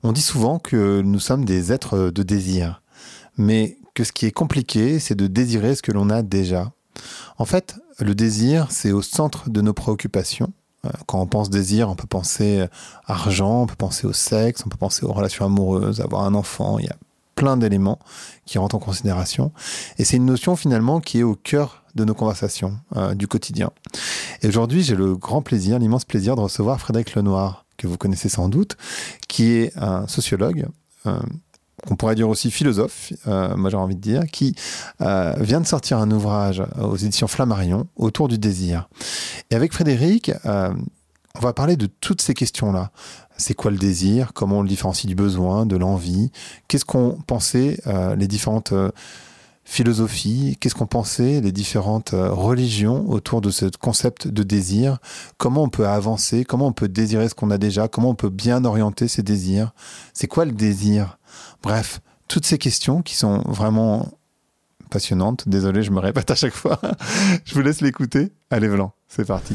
On dit souvent que nous sommes des êtres de désir, mais que ce qui est compliqué, c'est de désirer ce que l'on a déjà. En fait, le désir, c'est au centre de nos préoccupations. Quand on pense désir, on peut penser argent, on peut penser au sexe, on peut penser aux relations amoureuses, avoir un enfant. Il y a plein d'éléments qui rentrent en considération. Et c'est une notion finalement qui est au cœur de nos conversations du quotidien. Et aujourd'hui, j'ai le grand plaisir, l'immense plaisir de recevoir Frédéric Lenoir, que vous connaissez sans doute, qui est un sociologue, qu'on pourrait dire aussi philosophe, moi j'ai envie de dire, qui vient de sortir un ouvrage aux éditions Flammarion autour du désir. Et avec Frédéric, on va parler de toutes ces questions-là. C'est quoi le désir? Comment on le différencie du besoin, de l'envie? Qu'est-ce qu'on pensait les différentes philosophies? Qu'est-ce qu'on pensait les différentes religions autour de ce concept de désir? Comment on peut avancer? Comment on peut désirer ce qu'on a déjà? Comment on peut bien orienter ses désirs? C'est quoi le désir? Bref, toutes ces questions qui sont vraiment passionnantes. Désolé, je me répète à chaque fois. Je vous laisse l'écouter. Allez, Blanc, c'est parti.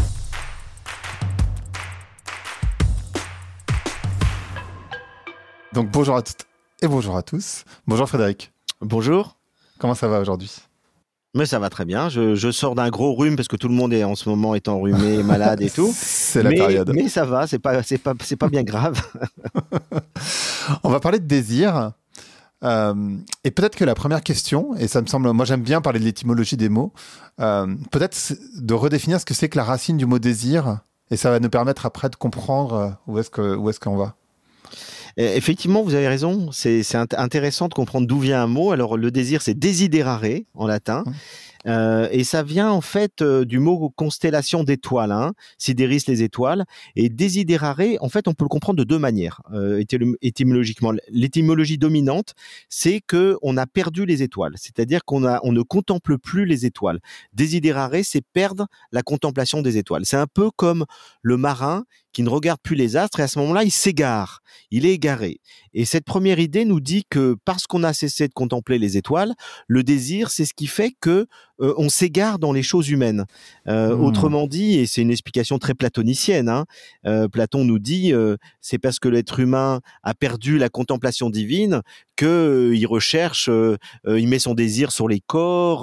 Donc bonjour à toutes et bonjour à tous. Bonjour Frédéric. Bonjour. Comment ça va aujourd'hui? Mais ça va très bien. Je sors d'un gros rhume parce que tout le monde est en ce moment est enrhumé, malade et tout. C'est la période. Mais ça va, c'est pas bien grave. On va parler de désir. Et peut-être que la première question, et ça me semble, moi j'aime bien parler de l'étymologie des mots, peut-être de redéfinir ce que c'est que la racine du mot désir, et ça va nous permettre après de comprendre où est-ce qu'on va. Effectivement, vous avez raison. C'est intéressant de comprendre d'où vient un mot. Alors, le désir, c'est desiderare en latin. Et ça vient en fait du mot constellation d'étoiles, hein, sidéris les étoiles, et desiderare, en fait on peut le comprendre de deux manières étymologiquement. L'étymologie dominante, c'est que on a perdu les étoiles, c'est-à-dire on ne contemple plus les étoiles. Desiderare, c'est perdre la contemplation des étoiles. C'est un peu comme le marin qui ne regarde plus les astres et à ce moment-là il s'égare, il est égaré. Et cette première idée nous dit que parce qu'on a cessé de contempler les étoiles, le désir, c'est ce qui fait que on s'égare dans les choses humaines. Autrement dit, et c'est une explication très platonicienne, hein, Platon nous dit c'est parce que l'être humain a perdu la contemplation divine que il recherche, il met son désir sur les corps,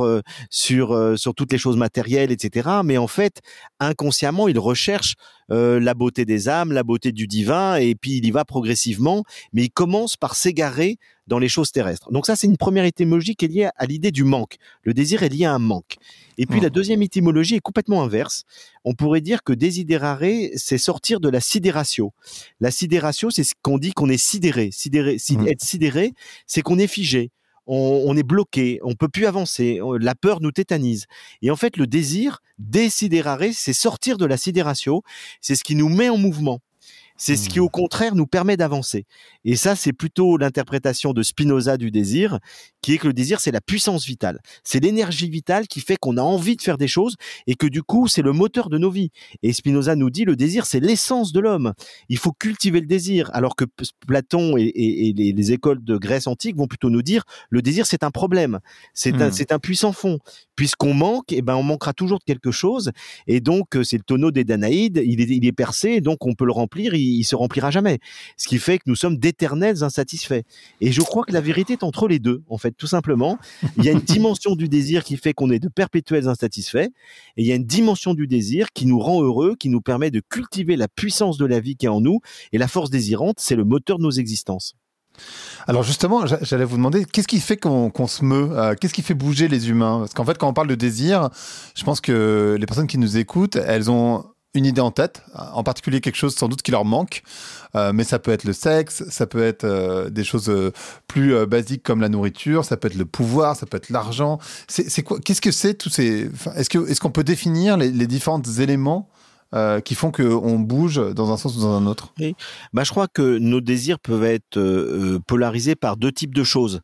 sur toutes les choses matérielles, etc. Mais en fait, inconsciemment, il recherche la beauté des âmes, la beauté du divin, et puis il y va progressivement, mais il commence par s'égarer dans les choses terrestres. Donc ça, c'est une première étymologie qui est liée à l'idée du manque. Le désir est lié à un manque. Et puis la deuxième étymologie est complètement inverse. On pourrait dire que desiderare, c'est sortir de la sidératio. La sidératio, c'est ce qu'on dit qu'on est sidéré. Être sidéré, c'est qu'on est figé. On est bloqué, on peut plus avancer, la peur nous tétanise. Et en fait, le désir, desiderare, c'est sortir de la sidératio, c'est ce qui nous met en mouvement. C'est ce qui, au contraire, nous permet d'avancer. Et ça, c'est plutôt l'interprétation de Spinoza du désir, qui est que le désir, c'est la puissance vitale. C'est l'énergie vitale qui fait qu'on a envie de faire des choses et que du coup, c'est le moteur de nos vies. Et Spinoza nous dit, le désir, c'est l'essence de l'homme. Il faut cultiver le désir. Alors que Platon et les écoles de Grèce antique vont plutôt nous dire, le désir, c'est un problème. C'est un puissant fond. Puisqu'on manque, eh ben, on manquera toujours de quelque chose. Et donc, c'est le tonneau des Danaïdes. Il est percé, et donc on peut le remplir. Il se remplira jamais. Ce qui fait que nous sommes d'éternels insatisfaits. Et je crois que la vérité est entre les deux, en fait, tout simplement. Il y a une dimension du désir qui fait qu'on est de perpétuels insatisfaits. Et il y a une dimension du désir qui nous rend heureux, qui nous permet de cultiver la puissance de la vie qui est en nous. Et la force désirante, c'est le moteur de nos existences. Alors justement, j'allais vous demander, qu'est-ce qui fait qu'on se meut? Qu'est-ce qui fait bouger les humains? Parce qu'en fait, quand on parle de désir, je pense que les personnes qui nous écoutent, elles ont une idée en tête, en particulier quelque chose sans doute qui leur manque, mais ça peut être le sexe, ça peut être des choses plus basiques comme la nourriture, ça peut être le pouvoir, ça peut être l'argent. C'est quoi? Qu'est-ce que c'est tous ces... Est-ce qu'on peut définir les différents éléments qui font qu'on bouge dans un sens ou dans un autre? Oui. Je crois que nos désirs peuvent être polarisés par deux types de choses.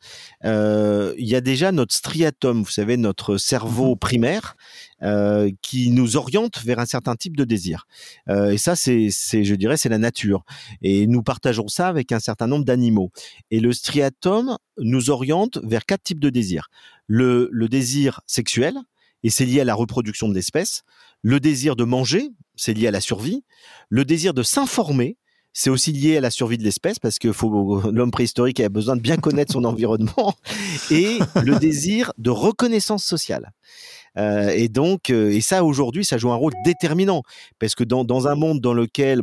Il y a déjà notre striatum, vous savez, notre cerveau primaire, qui nous oriente vers un certain type de désir. Et ça, je dirais, c'est la nature. Et nous partageons ça avec un certain nombre d'animaux. Et le striatum nous oriente vers 4 types de désirs. Le désir sexuel, et c'est lié à la reproduction de l'espèce. Le désir de manger, c'est lié à la survie. Le désir de s'informer, c'est aussi lié à la survie de l'espèce parce que l'homme préhistorique a besoin de bien connaître son environnement et le désir de reconnaissance sociale. Et donc, et ça aujourd'hui, ça joue un rôle déterminant parce que dans un monde dans lequel,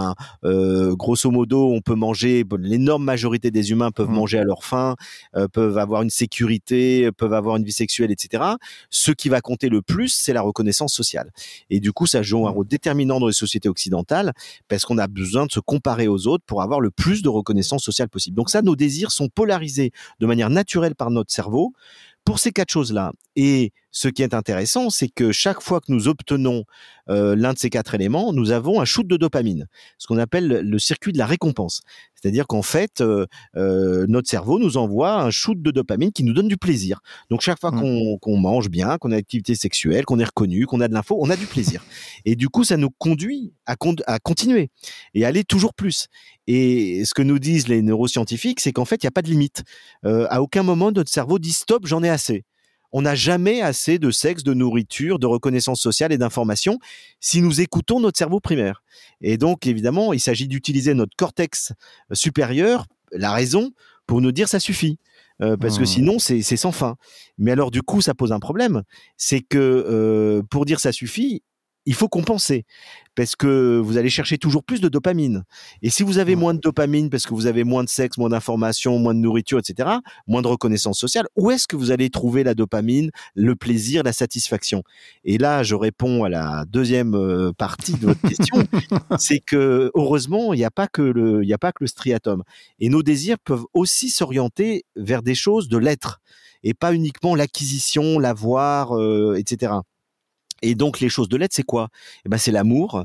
grosso modo, on peut manger, l'énorme majorité des humains peuvent manger à leur faim, peuvent avoir une sécurité, peuvent avoir une vie sexuelle, etc. Ce qui va compter le plus, c'est la reconnaissance sociale. Et du coup, ça joue un rôle déterminant dans les sociétés occidentales parce qu'on a besoin de se comparer aux autres pour avoir le plus de reconnaissance sociale possible. Donc ça, nos désirs sont polarisés de manière naturelle par notre cerveau pour ces 4 choses-là. Et ce qui est intéressant, c'est que chaque fois que nous obtenons l'un de ces 4 éléments, nous avons un shoot de dopamine, ce qu'on appelle le circuit de la récompense. C'est-à-dire qu'en fait, notre cerveau nous envoie un shoot de dopamine qui nous donne du plaisir. Donc chaque fois qu'on mange bien, qu'on a une activité sexuelle, qu'on est reconnu, qu'on a de l'info, on a du plaisir. Et du coup, ça nous conduit à continuer et à aller toujours plus. Et ce que nous disent les neuroscientifiques, c'est qu'en fait, il n'y a pas de limite. À aucun moment, notre cerveau dit stop, j'en ai assez. On n'a jamais assez de sexe, de nourriture, de reconnaissance sociale et d'information si nous écoutons notre cerveau primaire. Et donc, évidemment, il s'agit d'utiliser notre cortex supérieur, la raison, pour nous dire ça suffit. Parce que sinon, c'est sans fin. Mais alors, du coup, ça pose un problème. C'est que pour dire ça suffit, il faut compenser parce que vous allez chercher toujours plus de dopamine. Et si vous avez moins de dopamine parce que vous avez moins de sexe, moins d'informations, moins de nourriture, etc., moins de reconnaissance sociale, où est-ce que vous allez trouver la dopamine, le plaisir, la satisfaction? Et là, je réponds à la deuxième partie de votre question, c'est que heureusement, il n'y a pas que le striatum. Et nos désirs peuvent aussi s'orienter vers des choses de l'être et pas uniquement l'acquisition, l'avoir, etc. Et donc les choses de l'être, c'est quoi? C'est l'amour,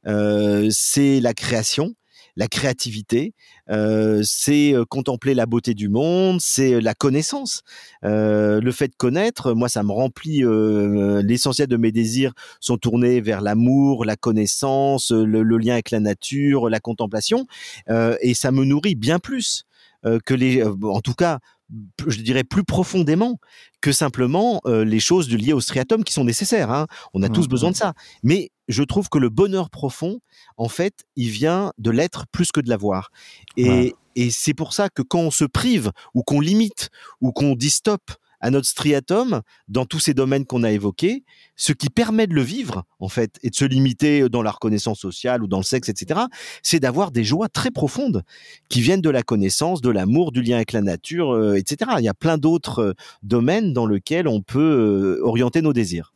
c'est la création, la créativité, c'est contempler la beauté du monde, c'est la connaissance. Le fait de connaître, moi, ça me remplit. L'essentiel de mes désirs sont tournés vers l'amour, la connaissance, le lien avec la nature, la contemplation, et ça me nourrit bien plus que en tout cas, je dirais plus profondément que simplement les choses liées au striatum qui sont nécessaires. Hein. On a tous besoin de ça. Mais je trouve que le bonheur profond, en fait, il vient de l'être plus que de l'avoir. Et c'est pour ça que quand on se prive ou qu'on limite ou qu'on dit stop à notre striatum dans tous ces domaines qu'on a évoqués, ce qui permet de le vivre, en fait, et de se limiter dans la reconnaissance sociale ou dans le sexe, etc., c'est d'avoir des joies très profondes qui viennent de la connaissance, de l'amour, du lien avec la nature, etc. Il y a plein d'autres domaines dans lesquels on peut orienter nos désirs.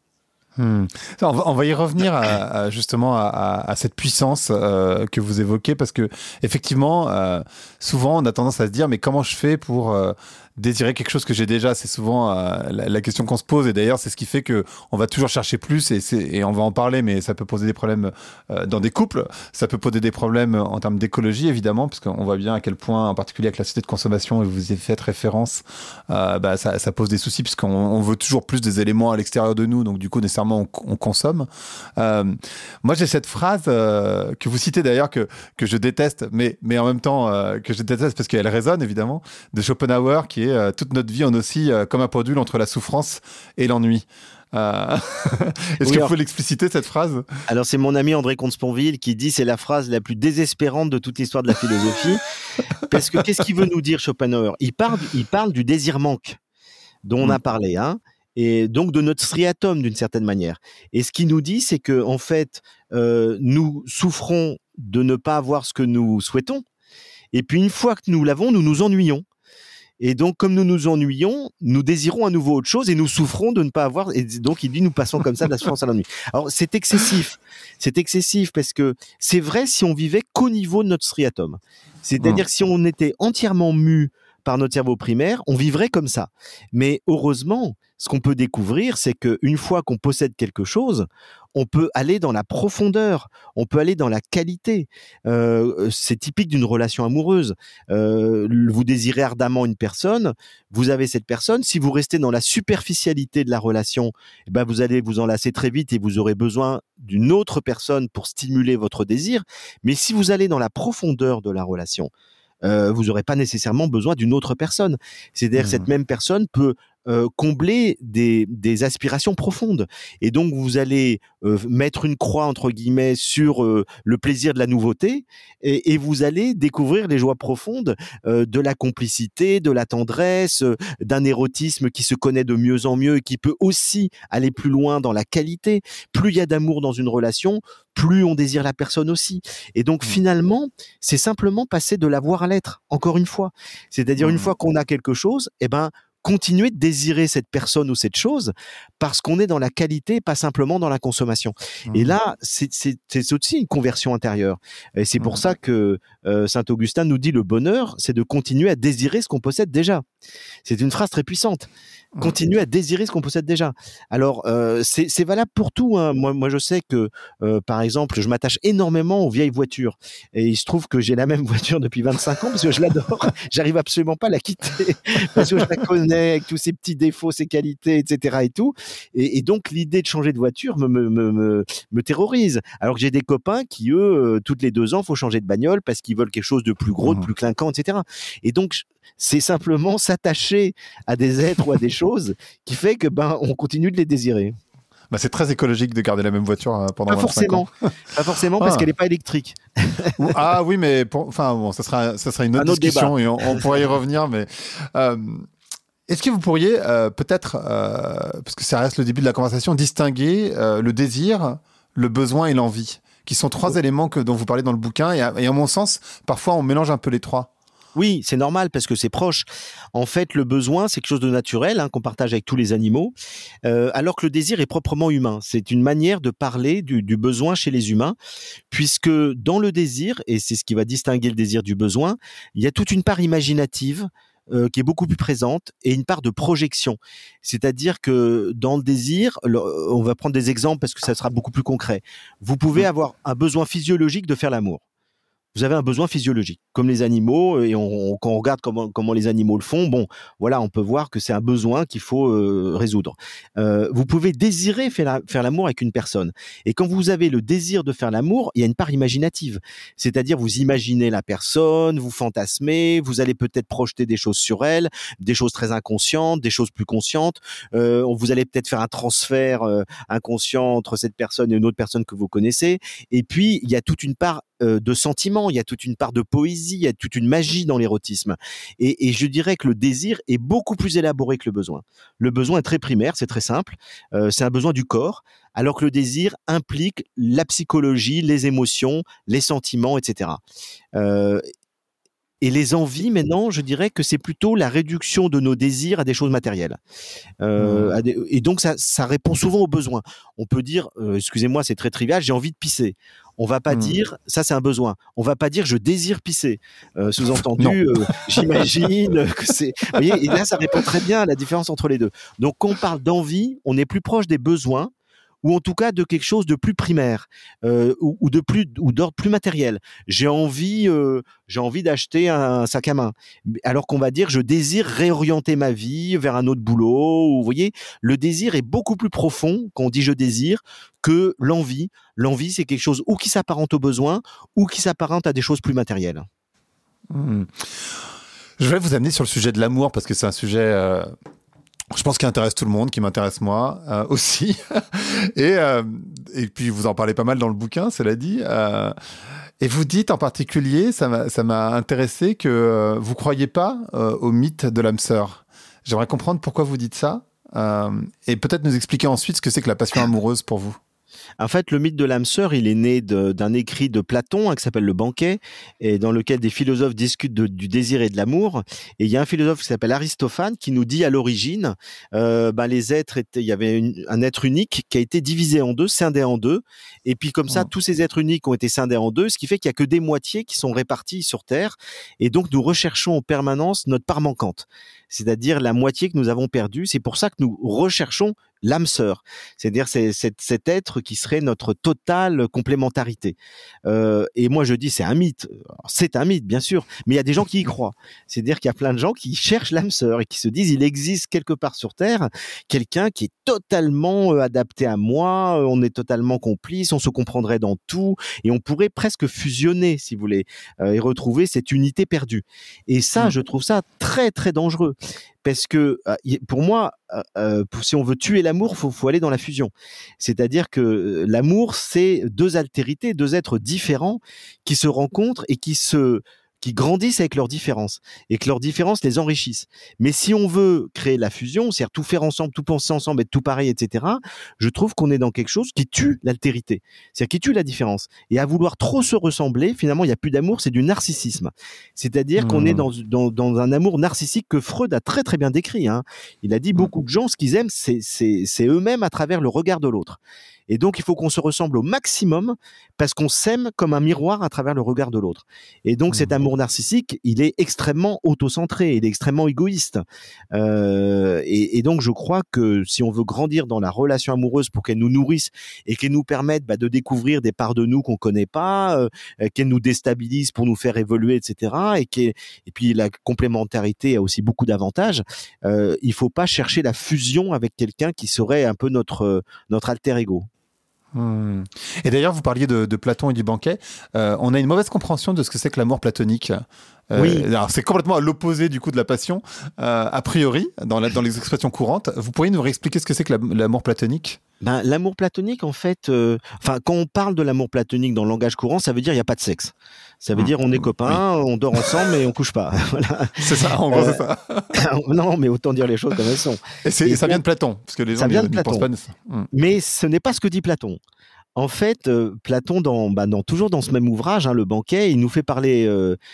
On va y revenir justement à cette puissance que vous évoquez parce que effectivement, souvent on a tendance à se dire mais comment je fais pour désirer quelque chose que j'ai déjà? C'est souvent la question qu'on se pose et d'ailleurs c'est ce qui fait que on va toujours chercher plus et on va en parler, mais ça peut poser des problèmes dans des couples, ça peut poser des problèmes en termes d'écologie évidemment parce qu'on voit bien à quel point en particulier avec la société de consommation et vous y faites référence, ça pose des soucis puisqu'on veut toujours plus des éléments à l'extérieur de nous, donc du coup nécessairement on consomme. Moi j'ai cette phrase que vous citez d'ailleurs que je déteste mais en même temps que je déteste parce qu'elle résonne évidemment, de Schopenhauer qui est toute notre vie en aussi comme un pendule entre la souffrance et l'ennui. Est-ce que vous pouvez l'expliciter cette phrase? Alors c'est mon ami André Comte-Sponville qui dit c'est la phrase la plus désespérante de toute l'histoire de la philosophie parce que qu'est-ce qu'il veut nous dire Schopenhauer? Il parle du désir manque dont on a parlé, hein, et donc de notre striatum d'une certaine manière. Et ce qu'il nous dit, c'est que en fait, nous souffrons de ne pas avoir ce que nous souhaitons, et puis une fois que nous l'avons, nous nous ennuyons. Et donc, comme nous nous ennuyons, nous désirons à nouveau autre chose et nous souffrons de ne pas avoir. Et donc, il dit, nous passons comme ça de la souffrance à l'ennui. Alors, c'est excessif. C'est excessif parce que c'est vrai si on vivait qu'au niveau de notre striatum. C'est-à-dire que si on était entièrement mu par notre cerveau primaire, on vivrait comme ça. Mais heureusement, ce qu'on peut découvrir, c'est qu'une fois qu'on possède quelque chose, on peut aller dans la profondeur, on peut aller dans la qualité. C'est typique d'une relation amoureuse. Vous désirez ardemment une personne, vous avez cette personne. Si vous restez dans la superficialité de la relation, vous allez vous enlacer très vite et vous aurez besoin d'une autre personne pour stimuler votre désir. Mais si vous allez dans la profondeur de la relation, vous n'aurez pas nécessairement besoin d'une autre personne. C'est-à-dire que cette même personne peut combler des aspirations profondes. Et donc, vous allez mettre une croix, entre guillemets, sur le plaisir de la nouveauté, et vous allez découvrir les joies profondes de la complicité, de la tendresse, d'un érotisme qui se connaît de mieux en mieux et qui peut aussi aller plus loin dans la qualité. Plus il y a d'amour dans une relation, plus on désire la personne aussi. Et donc, finalement, c'est simplement passer de l'avoir à l'être, encore une fois. C'est-à-dire, une fois qu'on a quelque chose, eh ben, continuer de désirer cette personne ou cette chose parce qu'on est dans la qualité, pas simplement dans la consommation. Et là, c'est aussi une conversion intérieure. Et c'est pour ça que Saint-Augustin nous dit le bonheur, c'est de continuer à désirer ce qu'on possède déjà. C'est une phrase très puissante. Continuer à désirer ce qu'on possède déjà. Alors, c'est valable pour tout, hein. Moi, je sais que, par exemple, je m'attache énormément aux vieilles voitures. Et il se trouve que j'ai la même voiture depuis 25 ans parce que je l'adore. J'arrive absolument pas à la quitter parce que je la connais avec tous ses petits défauts, ses qualités, etc. et tout. Et donc, l'idée de changer de voiture me terrorise. Alors que j'ai des copains qui, eux, toutes les 2 ans, faut changer de bagnole parce qu'ils veulent quelque chose de plus gros, de plus clinquant, etc. Et donc, c'est simplement s'attacher à des êtres ou à des choses qui fait que on continue de les désirer. Bah, c'est très écologique de garder la même voiture pendant 25 ans. Pas forcément parce qu'elle n'est pas électrique. Ah oui, mais ça sera une autre discussion et on pourrait y revenir. Mais est-ce que vous pourriez peut-être, parce que ça reste le début de la conversation, distinguer le désir, le besoin et l'envie, qui sont 3 éléments dont vous parlez dans le bouquin, et à mon sens, parfois on mélange un peu les 3. Oui, c'est normal parce que c'est proche. En fait, le besoin, c'est quelque chose de naturel, hein, qu'on partage avec tous les animaux, alors que le désir est proprement humain. C'est une manière de parler du besoin chez les humains, puisque dans le désir, et c'est ce qui va distinguer le désir du besoin, il y a toute une part imaginative qui est beaucoup plus présente et une part de projection. C'est-à-dire que dans le désir, on va prendre des exemples parce que ça sera beaucoup plus concret. Vous pouvez avoir un besoin physiologique de faire l'amour. Vous avez un besoin physiologique, comme les animaux, et quand on regarde comment les animaux le font, voilà, on peut voir que c'est un besoin qu'il faut résoudre. Vous pouvez désirer faire l'amour avec une personne, et quand vous avez le désir de faire l'amour, il y a une part imaginative, c'est-à-dire vous imaginez la personne, vous fantasmez, vous allez peut-être projeter des choses sur elle, des choses très inconscientes, des choses plus conscientes, vous allez peut-être faire un transfert inconscient entre cette personne et une autre personne que vous connaissez, et puis il y a toute une part de sentiments, il y a toute une part de poésie, il y a toute une magie dans l'érotisme. Et je dirais que le désir est beaucoup plus élaboré que le besoin. Le besoin est très primaire, c'est très simple, c'est un besoin du corps, alors que le désir implique la psychologie, les émotions, les sentiments, etc. Et les envies, maintenant, je dirais que c'est plutôt la réduction de nos désirs à des choses matérielles. Et donc, ça répond souvent aux besoins. On peut dire, excusez-moi, c'est très trivial, j'ai envie de pisser. On va pas dire, ça c'est un besoin. On va pas dire, je désire pisser. Sous-entendu, j'imagine que c'est... Vous voyez, et là, ça répond très bien à la différence entre les deux. Donc, quand on parle d'envie, on est plus proche des besoins, ou en tout cas de quelque chose de plus primaire, ou d'ordre plus matériel. J'ai envie d'acheter un sac à main, alors qu'on va dire je désire réorienter ma vie vers un autre boulot. Ou, vous voyez, le désir est beaucoup plus profond quand on dit je désire que l'envie. L'envie, c'est quelque chose ou qui s'apparente au besoin ou qui s'apparente à des choses plus matérielles. Je vais vous amener sur le sujet de l'amour parce que c'est un sujet... je pense qu'il intéresse tout le monde, qui m'intéresse moi aussi. Et puis, vous en parlez pas mal dans le bouquin, cela dit. Et vous dites en particulier, ça m'a intéressé, que vous ne croyez pas au mythe de l'âme sœur. J'aimerais comprendre pourquoi vous dites ça. Et peut-être nous expliquer ensuite ce que c'est que la passion amoureuse pour vous. En fait, le mythe de l'âme sœur, il est né d'un écrit de Platon qui s'appelle Le Banquet, et dans lequel des philosophes discutent du désir et de l'amour. Et il y a un philosophe qui s'appelle Aristophane qui nous dit à l'origine, les êtres il y avait un être unique qui a été divisé en deux, scindé en deux, et puis comme ça, tous ces êtres uniques ont été scindés en deux, ce qui fait qu'il y a que des moitiés qui sont réparties sur Terre, et donc nous recherchons en permanence notre part manquante, c'est-à-dire la moitié que nous avons perdue. C'est pour ça que nous recherchons l'âme sœur, c'est-à-dire cet être qui serait notre totale complémentarité. Et moi je dis c'est un mythe. Alors, c'est un mythe bien sûr, mais il y a des gens qui y croient. C'est-à-dire qu'il y a plein de gens qui cherchent l'âme sœur et qui se disent il existe quelque part sur Terre quelqu'un qui est totalement adapté à moi, on est totalement complice, on se comprendrait dans tout et on pourrait presque fusionner si vous voulez et retrouver cette unité perdue. Et ça je trouve ça très très dangereux. parce que pour moi, si on veut tuer l'amour, faut aller dans la fusion. C'est-à-dire que l'amour, c'est deux altérités, deux êtres différents qui se rencontrent et qui grandissent avec leurs différences et que leurs différences les enrichissent. Mais si on veut créer la fusion, c'est-à-dire tout faire ensemble, tout penser ensemble, être tout pareil, etc., je trouve qu'on est dans quelque chose qui tue l'altérité, c'est-à-dire qui tue la différence. Et à vouloir trop se ressembler, finalement, il n'y a plus d'amour, c'est du narcissisme. C'est-à-dire qu'on est dans un amour narcissique que Freud a très très bien décrit. Hein. Il a dit beaucoup de gens, ce qu'ils aiment, c'est eux-mêmes à travers le regard de l'autre. Et donc, il faut qu'on se ressemble au maximum parce qu'on s'aime comme un miroir à travers le regard de l'autre. Et donc, cet amour narcissique, il est extrêmement autocentré, il est extrêmement égoïste. Et donc, je crois que si on veut grandir dans la relation amoureuse pour qu'elle nous nourrisse et qu'elle nous permette de découvrir des parts de nous qu'on connaît pas, qu'elle nous déstabilise pour nous faire évoluer, etc. Et puis, la complémentarité a aussi beaucoup d'avantages. Il faut pas chercher la fusion avec quelqu'un qui serait un peu notre alter ego. Et d'ailleurs, vous parliez de Platon et du banquet. On a une mauvaise compréhension de ce que c'est que l'amour platonique. Oui. Alors, c'est complètement à l'opposé du coup de la passion, a priori, dans les expressions courantes. Vous pourriez nous réexpliquer ce que c'est que l'amour platonique ? L'amour platonique, en fait, quand on parle de l'amour platonique dans le langage courant, ça veut dire il n'y a pas de sexe. Ça veut dire on est copains, on dort ensemble, mais on couche pas. Voilà. C'est ça, en gros, c'est ça. Non, mais autant dire les choses comme elles sont. Et ça vient de Platon, parce que les gens ne pensent pas de ça. Mais ce n'est pas ce que dit Platon. En fait, Platon, toujours dans ce même ouvrage, Le banquet, il nous fait parler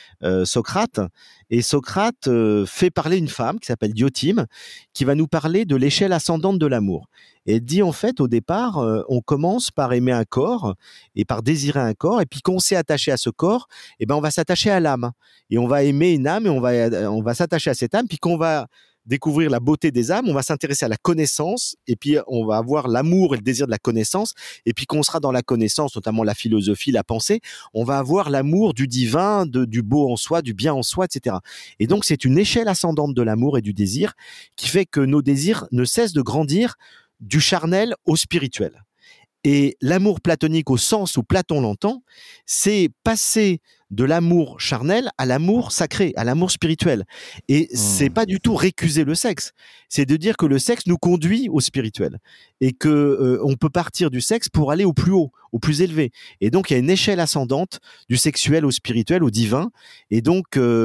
Socrate. Et Socrate fait parler une femme qui s'appelle Diotima, qui va nous parler de l'échelle ascendante de l'amour. Et elle dit, en fait, au départ, on commence par aimer un corps et par désirer un corps. Et puis, quand on s'est attaché à ce corps, on va s'attacher à l'âme. Et on va aimer une âme et on va s'attacher à cette âme. Puis, quand on va découvrir la beauté des âmes, on va s'intéresser à la connaissance, et puis on va avoir l'amour et le désir de la connaissance, et puis quand on sera dans la connaissance, notamment la philosophie, la pensée, on va avoir l'amour du divin, du beau en soi, du bien en soi, etc. Et donc c'est une échelle ascendante de l'amour et du désir qui fait que nos désirs ne cessent de grandir du charnel au spirituel. Et l'amour platonique au sens où Platon l'entend, c'est passer de l'amour charnel à l'amour sacré, à l'amour spirituel. Et c'est pas du tout récuser le sexe. C'est de dire que le sexe nous conduit au spirituel. Et que on peut partir du sexe pour aller au plus haut, au plus élevé. Et donc, il y a une échelle ascendante du sexuel au spirituel, au divin. Et donc,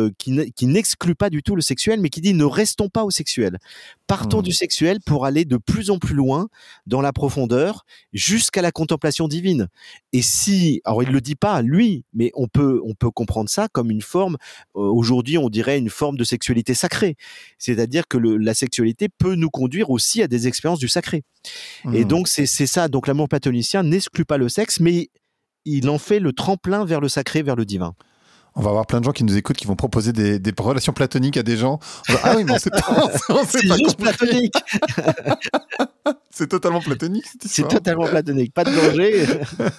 qui n'exclut pas du tout le sexuel, mais qui dit ne restons pas au sexuel. Partons du sexuel pour aller de plus en plus loin dans la profondeur, jusqu'à la contemplation divine. Et alors il le dit pas lui, mais on peut comprendre ça comme une forme, aujourd'hui on dirait une forme de sexualité sacrée. C'est-à-dire que la sexualité peut nous conduire aussi à des expériences du sacré. Et donc c'est ça. Donc l'amour platonicien n'exclut pas le sexe, mais il en fait le tremplin vers le sacré, vers le divin. On va avoir plein de gens qui nous écoutent, qui vont proposer des relations platoniques à des gens. Ah oui, mais c'est juste platonique. C'est totalement platonique, cette histoire. C'est totalement platonique, pas de danger.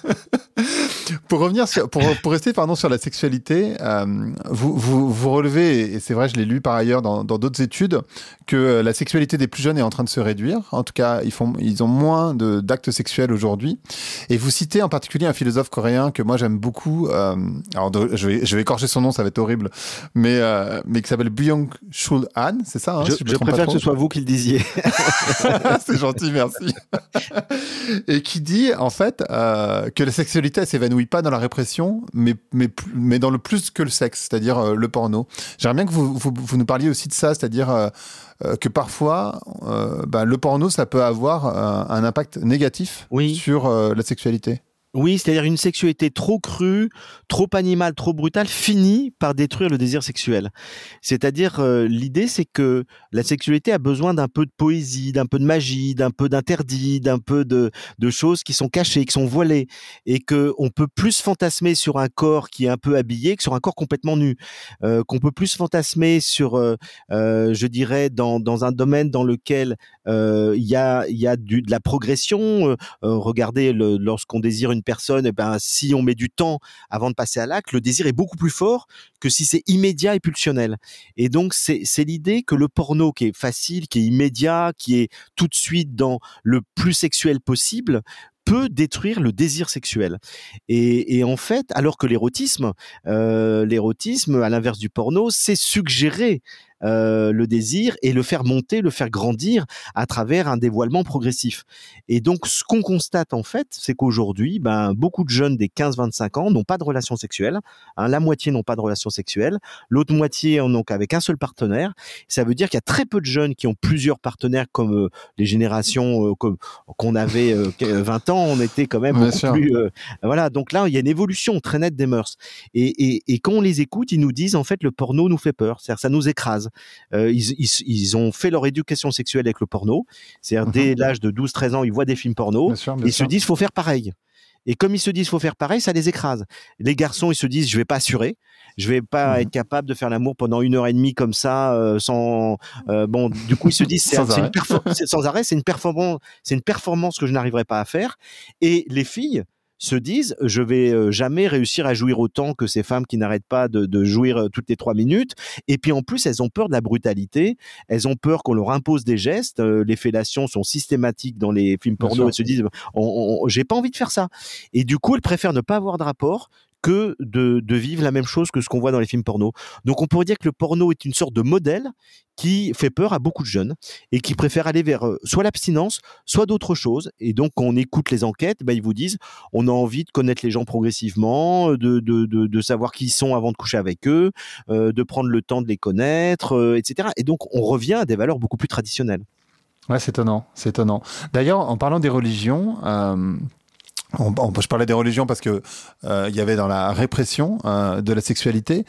Pour revenir pour rester sur la sexualité, vous relevez, et c'est vrai, je l'ai lu par ailleurs dans d'autres études, que la sexualité des plus jeunes est en train de se réduire. En tout cas, ils ont moins d'actes sexuels aujourd'hui. Et vous citez en particulier un philosophe coréen que moi j'aime beaucoup. Alors je vais écorcher son nom, ça va être horrible, mais qui s'appelle Byung-Chul Han, c'est ça, hein, je préfère que ce soit vous qui le disiez. C'est gentil, merci. Et qui dit en fait que la sexualité elle s'évanouit pas dans la répression, mais dans le plus que le sexe, c'est-à-dire le porno. J'aimerais bien que vous nous parliez aussi de ça, c'est-à-dire que parfois le porno ça peut avoir un impact négatif sur la sexualité. Oui, c'est-à-dire une sexualité trop crue, trop animale, trop brutale, finit par détruire le désir sexuel. C'est-à-dire, l'idée, c'est que la sexualité a besoin d'un peu de poésie, d'un peu de magie, d'un peu d'interdit, d'un peu de choses qui sont cachées, qui sont voilées, et que on peut plus fantasmer sur un corps qui est un peu habillé que sur un corps complètement nu. Qu'on peut plus fantasmer sur, je dirais, dans un domaine dans lequel il y a de la progression. Regardez, lorsqu'on désire une personne, si on met du temps avant de passer à l'acte, le désir est beaucoup plus fort que si c'est immédiat et pulsionnel. Et donc, c'est l'idée que le porno qui est facile, qui est immédiat, qui est tout de suite dans le plus sexuel possible, peut détruire le désir sexuel. Et en fait, alors que l'érotisme, à l'inverse du porno, c'est suggérer le désir et le faire monter, le faire grandir à travers un dévoilement progressif. Et donc, ce qu'on constate en fait, c'est qu'aujourd'hui, beaucoup de jeunes des 15-25 ans n'ont pas de relations sexuelles. La moitié n'ont pas de relations sexuelles. L'autre moitié en ont qu'avec un seul partenaire. Ça veut dire qu'il y a très peu de jeunes qui ont plusieurs partenaires comme les générations qu'on avait 20 ans, on était quand même beaucoup plus... voilà, donc là, il y a une évolution très nette des mœurs. Et quand on les écoute, ils nous disent, en fait, le porno nous fait peur, c'est-à-dire ça nous écrase. Ils ont fait leur éducation sexuelle avec le porno, c'est-à-dire dès l'âge de 12-13 ans, ils voient des films porno, ils se disent, faut faire pareil. Et comme ils se disent faut faire pareil, ça les écrase. Les garçons, ils se disent je vais pas assurer, je vais pas être capable de faire l'amour pendant 1h30 comme ça sans du coup ils se disent sans arrêt, c'est une performance que je n'arriverai pas à faire. Et les filles se disent je vais jamais réussir à jouir autant que ces femmes qui n'arrêtent pas de jouir toutes les 3 minutes. Et puis en plus elles ont peur de la brutalité, elles ont peur qu'on leur impose des gestes. Les fellations sont systématiques dans les films porno. Elles se disent j'ai pas envie de faire ça. Et du coup elles préfèrent ne pas avoir de rapport que de vivre la même chose que ce qu'on voit dans les films porno. Donc on pourrait dire que le porno est une sorte de modèle qui fait peur à beaucoup de jeunes et qui préfèrent aller vers soit l'abstinence, soit d'autres choses. Et donc quand on écoute les enquêtes, ils vous disent on a envie de connaître les gens progressivement, de savoir qui ils sont avant de coucher avec eux, de prendre le temps de les connaître, etc. Et donc on revient à des valeurs beaucoup plus traditionnelles. Ouais, c'est étonnant, c'est étonnant. D'ailleurs, en parlant des religions, je parlais des religions parce que il y avait dans la répression de la sexualité.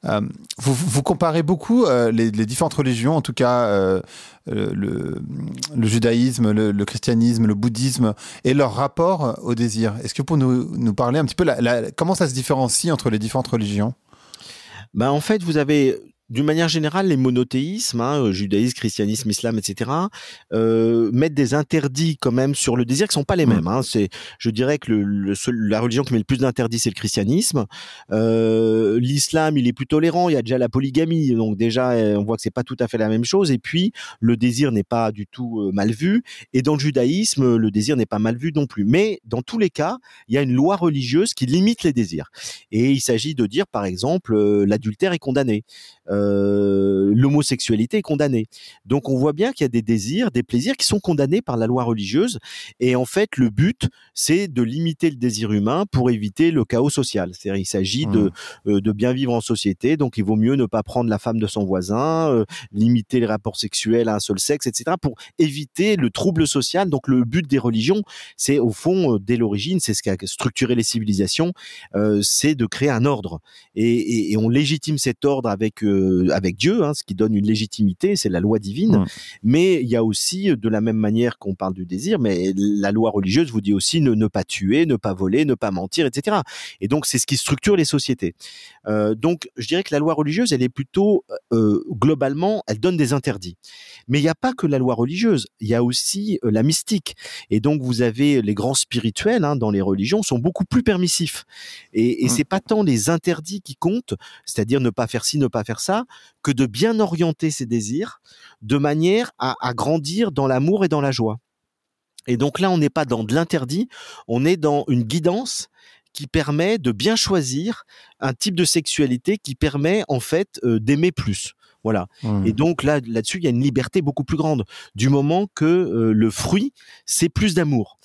Vous comparez beaucoup les différentes religions, en tout cas le judaïsme, le christianisme, le bouddhisme, et leur rapport au désir. Est-ce que vous pouvez nous parler un petit peu comment ça se différencie entre les différentes religions ? En fait, vous avez... D'une manière générale, les monothéismes, judaïsme, christianisme, islam, etc., mettent des interdits quand même sur le désir qui sont pas les mêmes. Je dirais que la religion qui met le plus d'interdits, c'est le christianisme. L'islam, il est plus tolérant. Il y a déjà la polygamie, donc déjà, on voit que c'est pas tout à fait la même chose. Et puis, le désir n'est pas du tout mal vu. Et dans le judaïsme, le désir n'est pas mal vu non plus. Mais dans tous les cas, il y a une loi religieuse qui limite les désirs. Et il s'agit de dire, par exemple, l'adultère est condamné. L'homosexualité est condamnée. Donc on voit bien qu'il y a des désirs, des plaisirs qui sont condamnés par la loi religieuse. Et en fait, le but, c'est de limiter le désir humain pour éviter le chaos social. C'est-à-dire, il s'agit de bien vivre en société. Donc il vaut mieux ne pas prendre la femme de son voisin, limiter les rapports sexuels à un seul sexe, etc. pour éviter le trouble social. Donc le but des religions, c'est au fond, dès l'origine, c'est ce qui a structuré les civilisations, c'est de créer un ordre. Et on légitime cet ordre avec Dieu, ce qui donne une légitimité, c'est la loi divine. Mais il y a aussi, de la même manière qu'on parle du désir, mais la loi religieuse vous dit aussi ne pas tuer, ne pas voler, ne pas mentir, etc. Et donc c'est ce qui structure les sociétés. Donc je dirais que la loi religieuse, elle est plutôt globalement, elle donne des interdits. Mais il n'y a pas que la loi religieuse, il y a aussi la mystique. Et donc vous avez les grands spirituels dans les religions sont beaucoup plus permissifs. Et c'est pas tant les interdits qui comptent, c'est-à-dire ne pas faire ci, ne pas faire ça, que de bien orienter ses désirs de manière à grandir dans l'amour et dans la joie. Et donc là, on n'est pas dans de l'interdit, on est dans une guidance qui permet de bien choisir un type de sexualité qui permet en fait d'aimer plus. Voilà. Et donc là-dessus, il y a une liberté beaucoup plus grande du moment que le fruit, c'est plus d'amour.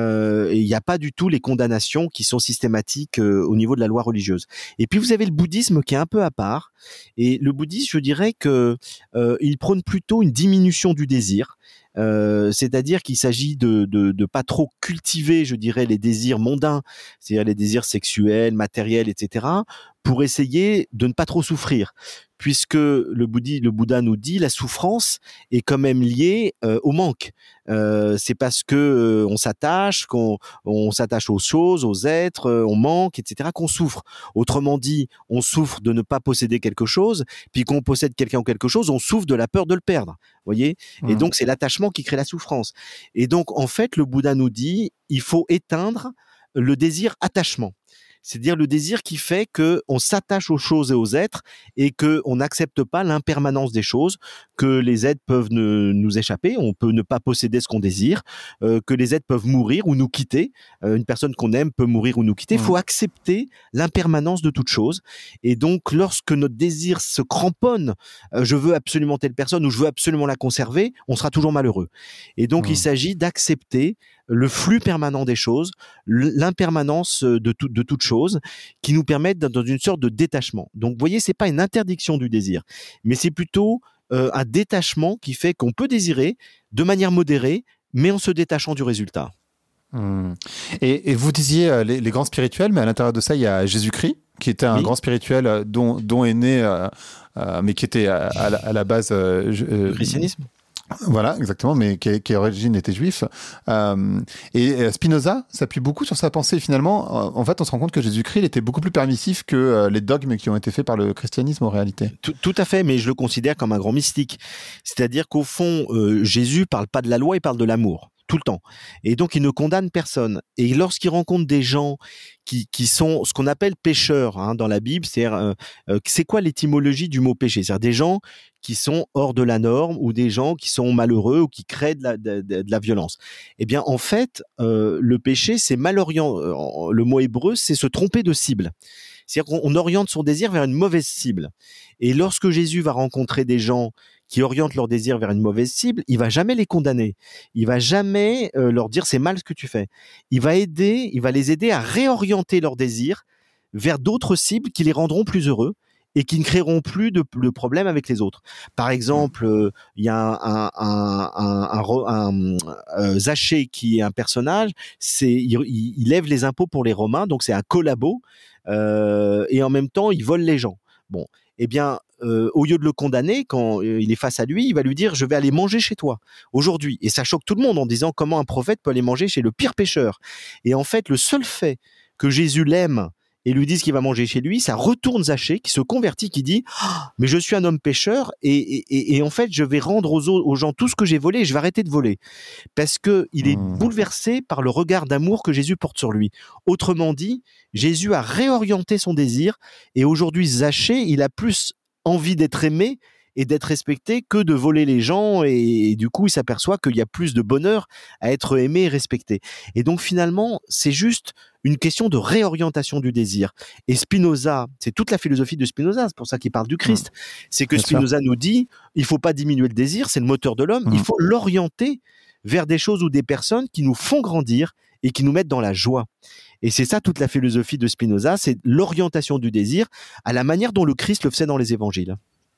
Et il n'y a pas du tout les condamnations qui sont systématiques au niveau de la loi religieuse. Et puis vous avez le bouddhisme qui est un peu à part. Et le bouddhisme, je dirais que il prône plutôt une diminution du désir. C'est-à-dire qu'il s'agit de pas trop cultiver, je dirais, les désirs mondains, c'est-à-dire les désirs sexuels, matériels, etc., pour essayer de ne pas trop souffrir. Puisque le Bouddha nous dit la souffrance est quand même liée au manque. C'est parce que on s'attache aux choses, aux êtres, on manque, etc., qu'on souffre. Autrement dit, on souffre de ne pas posséder quelque chose, puis qu'on possède quelqu'un ou quelque chose, on souffre de la peur de le perdre. Voyez ? Et donc c'est l'attachement qui crée la souffrance. Et donc en fait, le Bouddha nous dit, il faut éteindre le désir attachement. C'est-à-dire le désir qui fait que on s'attache aux choses et aux êtres et que on n'accepte pas l'impermanence des choses, que les êtres peuvent nous échapper, on peut ne pas posséder ce qu'on désire, que les êtres peuvent mourir ou nous quitter. Une personne qu'on aime peut mourir ou nous quitter. Il faut accepter l'impermanence de toute chose. Et donc, lorsque notre désir se cramponne, je veux absolument telle personne ou je veux absolument la conserver, on sera toujours malheureux. Et donc, il s'agit d'accepter le flux permanent des choses, l'impermanence de toute chose, qui nous permettent dans une sorte de détachement. Donc, vous voyez, c'est pas une interdiction du désir, mais c'est plutôt un détachement qui fait qu'on peut désirer de manière modérée, mais en se détachant du résultat. Et vous disiez les grands spirituels, mais à l'intérieur de ça, il y a Jésus-Christ, qui était un grand spirituel dont est né, mais qui était à la base... le christianisme. Voilà, exactement, mais qui à origine était juif. Et Spinoza s'appuie beaucoup sur sa pensée. Finalement, en fait, on se rend compte que Jésus-Christ il était beaucoup plus permissif que les dogmes qui ont été faits par le christianisme en réalité. Tout à fait, mais je le considère comme un grand mystique. C'est-à-dire qu'au fond, Jésus parle pas de la loi, il parle de l'amour. Tout le temps. Et donc, il ne condamne personne. Et lorsqu'il rencontre des gens qui sont ce qu'on appelle pécheurs dans la Bible, c'est-à-dire, c'est quoi l'étymologie du mot péché? C'est-à-dire des gens qui sont hors de la norme ou des gens qui sont malheureux ou qui créent de la violence. Eh bien, en fait, le péché, c'est le mot hébreu, c'est se tromper de cible. C'est-à-dire qu'on oriente son désir vers une mauvaise cible. Et lorsque Jésus va rencontrer des gens qui orientent leur désir vers une mauvaise cible, il va jamais les condamner. Il va jamais leur dire c'est mal ce que tu fais. Il va les aider à réorienter leur désir vers d'autres cibles qui les rendront plus heureux et qui ne créeront plus de problèmes avec les autres. Par exemple, il y a Zachée qui est un personnage, il lève les impôts pour les Romains, donc c'est un collabo, et en même temps il vole les gens. Bon, eh bien, au lieu de le condamner, quand il est face à lui, il va lui dire « je vais aller manger chez toi aujourd'hui ». Et ça choque tout le monde en disant comment un prophète peut aller manger chez le pire pécheur. Et en fait, le seul fait que Jésus l'aime et lui dise qu'il va manger chez lui, ça retourne Zachée, qui se convertit, qui dit « mais je suis un homme pécheur et en fait, je vais rendre aux gens tout ce que j'ai volé et je vais arrêter de voler. » Parce qu'il est bouleversé par le regard d'amour que Jésus porte sur lui. Autrement dit, Jésus a réorienté son désir et aujourd'hui, Zachée, il a plus envie d'être aimé et d'être respecté que de voler les gens et du coup il s'aperçoit qu'il y a plus de bonheur à être aimé et respecté. Et donc finalement c'est juste une question de réorientation du désir. Et Spinoza, c'est toute la philosophie de Spinoza, c'est pour ça qu'il parle du Christ, c'est que Spinoza nous dit il faut pas diminuer le désir, c'est le moteur de l'homme, il faut l'orienter vers des choses ou des personnes qui nous font grandir et qui nous mettent dans la joie. Et c'est ça toute la philosophie de Spinoza, c'est l'orientation du désir à la manière dont le Christ le faisait dans les évangiles.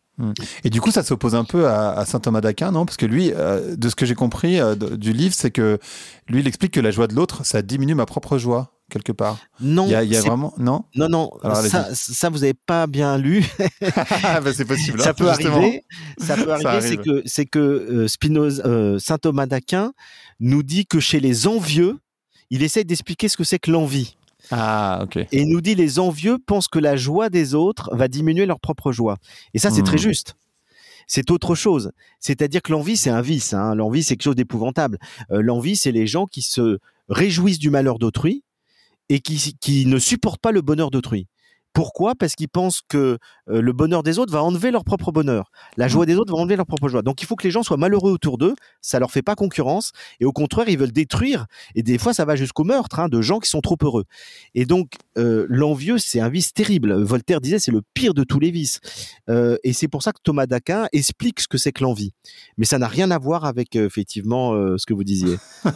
Et du coup, ça s'oppose un peu à saint Thomas d'Aquin, non? Parce que lui, de ce que j'ai compris du livre, c'est que lui, il explique que la joie de l'autre, ça diminue ma propre joie, quelque part. Non. Il y a vraiment... Non. Alors, ça, vous n'avez pas bien lu. Ben, c'est possible. Ça peut arriver. Ça peut arriver. C'est que Spinoza, saint Thomas d'Aquin nous dit que chez les envieux, il essaie d'expliquer ce que c'est que l'envie. Ah, ok. Et il nous dit les envieux pensent que la joie des autres va diminuer leur propre joie. Et ça, c'est très juste. C'est autre chose. C'est-à-dire que l'envie, c'est un vice. L'envie, c'est quelque chose d'épouvantable. L'envie, c'est les gens qui se réjouissent du malheur d'autrui et qui ne supportent pas le bonheur d'autrui. Pourquoi? Parce qu'ils pensent que le bonheur des autres va enlever leur propre bonheur. La joie des autres va enlever leur propre joie. Donc il faut que les gens soient malheureux autour d'eux, ça leur fait pas concurrence, et au contraire, ils veulent détruire, et des fois ça va jusqu'au meurtre de gens qui sont trop heureux. Et donc l'envieux, c'est un vice terrible. Voltaire disait c'est le pire de tous les vices. Et c'est pour ça que Thomas d'Aquin explique ce que c'est que l'envie. Mais ça n'a rien à voir avec effectivement ce que vous disiez.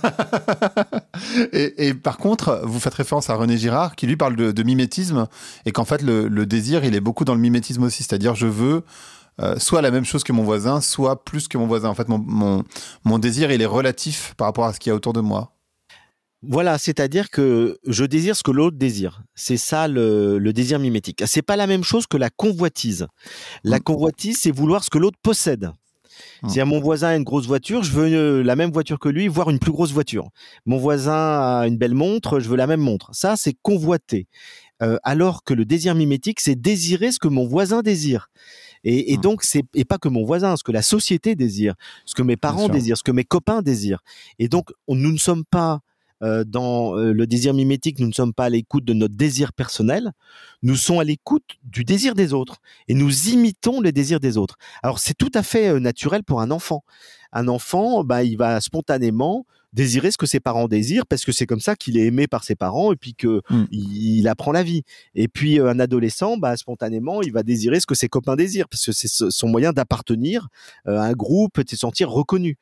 et par contre, vous faites référence à René Girard, qui lui parle de mimétisme, et qu'en fait le désir il est beaucoup dans le mimétisme aussi, c'est-à-dire je veux soit la même chose que mon voisin, soit plus que mon voisin. En fait mon désir il est relatif par rapport à ce qu'il y a autour de moi. Voilà, c'est-à-dire que je désire ce que l'autre désire. C'est ça le désir mimétique. C'est pas la même chose que la convoitise. La convoitise, c'est vouloir ce que l'autre possède. C'est-à-dire mon voisin a une grosse voiture, je veux la même voiture que lui, voire une plus grosse voiture. Mon voisin a une belle montre, je veux la même montre. Ça, c'est convoiter. Alors que le désir mimétique, c'est désirer ce que mon voisin désire. Et donc, et pas que mon voisin, ce que la société désire, ce que mes parents désirent, ce que mes copains désirent. Et donc, nous ne sommes pas dans le désir mimétique, nous ne sommes pas à l'écoute de notre désir personnel, nous sommes à l'écoute du désir des autres et nous imitons le désir des autres. Alors c'est tout à fait naturel pour un enfant. Un enfant, il va spontanément désirer ce que ses parents désirent parce que c'est comme ça qu'il est aimé par ses parents et puis que il apprend la vie. Et puis un adolescent, spontanément, il va désirer ce que ses copains désirent parce que c'est son moyen d'appartenir à un groupe, de se sentir reconnu.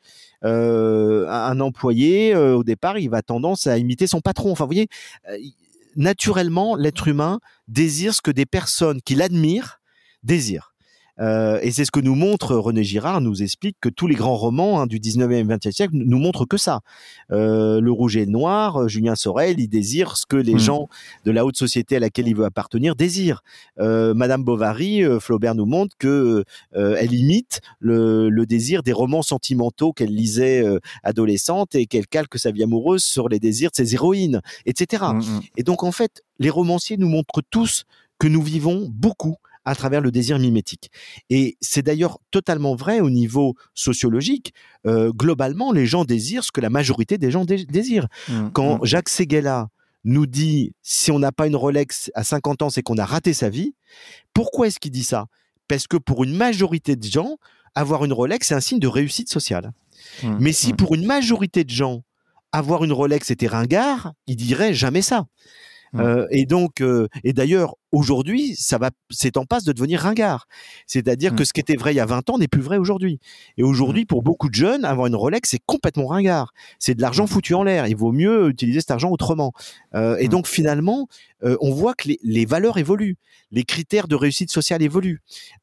Un employé, au départ, il va tendance à imiter son patron. Enfin, vous voyez, naturellement, l'être humain désire ce que des personnes qui l'admirent désirent. Et c'est ce que nous montre René Girard, nous explique que tous les grands romans du 19e et 20e siècle nous montrent que ça. Le Rouge et le Noir, Julien Sorel, il désire ce que les gens de la haute société à laquelle il veut appartenir désirent. Madame Bovary, Flaubert nous montre que elle imite le désir des romans sentimentaux qu'elle lisait adolescente et qu'elle calque sa vie amoureuse sur les désirs de ses héroïnes, etc. Et donc en fait, les romanciers nous montrent tous que nous vivons beaucoup à travers le désir mimétique. Et c'est d'ailleurs totalement vrai au niveau sociologique. Globalement, les gens désirent ce que la majorité des gens désirent. Quand Jacques Séguéla nous dit « si on n'a pas une Rolex à 50 ans, c'est qu'on a raté sa vie », pourquoi est-ce qu'il dit ça ? Parce que pour une majorité de gens, avoir une Rolex, c'est un signe de réussite sociale. Mais si pour une majorité de gens, avoir une Rolex était ringard, ils diraient jamais ça. Et donc, et d'ailleurs, aujourd'hui, c'est en passe de devenir ringard. C'est-à-dire que ce qui était vrai il y a 20 ans n'est plus vrai aujourd'hui. Et aujourd'hui, pour beaucoup de jeunes, avoir une Rolex, c'est complètement ringard. C'est de l'argent foutu en l'air. Il vaut mieux utiliser cet argent autrement. Et donc, finalement, on voit que les valeurs évoluent. Les critères de réussite sociale évoluent.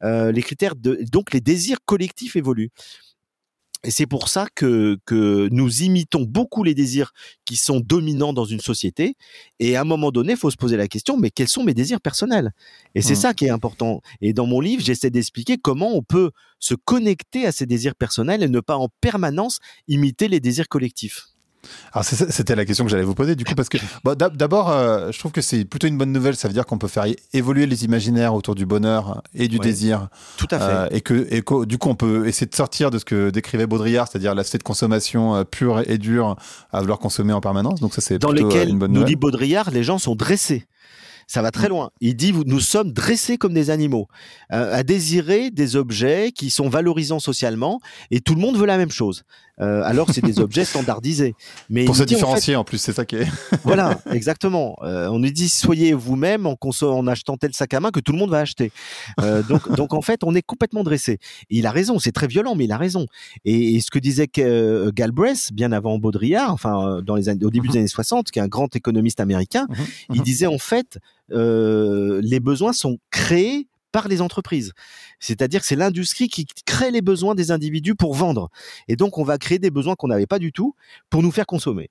Donc, les désirs collectifs évoluent. Et c'est pour ça que nous imitons beaucoup les désirs qui sont dominants dans une société. Et à un moment donné, il faut se poser la question, mais quels sont mes désirs personnels ? Et c'est ça qui est important. Et dans mon livre, j'essaie d'expliquer comment on peut se connecter à ces désirs personnels et ne pas en permanence imiter les désirs collectifs. Alors c'était la question que j'allais vous poser du coup parce que d'abord je trouve que c'est plutôt une bonne nouvelle, ça veut dire qu'on peut faire évoluer les imaginaires autour du bonheur et du désir. Tout à fait. Et que du coup on peut essayer de sortir de ce que décrivait Baudrillard, c'est-à-dire l'aspect de consommation pure et dure à vouloir consommer en permanence. Donc ça c'est dans plutôt lequel une bonne nous nouvelle. dit Baudrillard, les gens sont dressés. Ça va très loin. Il dit, nous sommes dressés comme des animaux, à désirer des objets qui sont valorisants socialement, et tout le monde veut la même chose. Alors c'est des objets standardisés. Mais pour se différencier en plus, c'est ça qui est... Voilà, exactement. On nous dit, soyez vous-même en achetant tel sac à main que tout le monde va acheter. Donc en fait, on est complètement dressé. Et il a raison, c'est très violent, mais il a raison. Et ce que disait Galbraith, bien avant Baudrillard, enfin au début des années 60, qui est un grand économiste américain, il disait en fait, les besoins sont créés par les entreprises. C'est-à-dire que c'est l'industrie qui crée les besoins des individus pour vendre. Et donc, on va créer des besoins qu'on n'avait pas du tout pour nous faire consommer.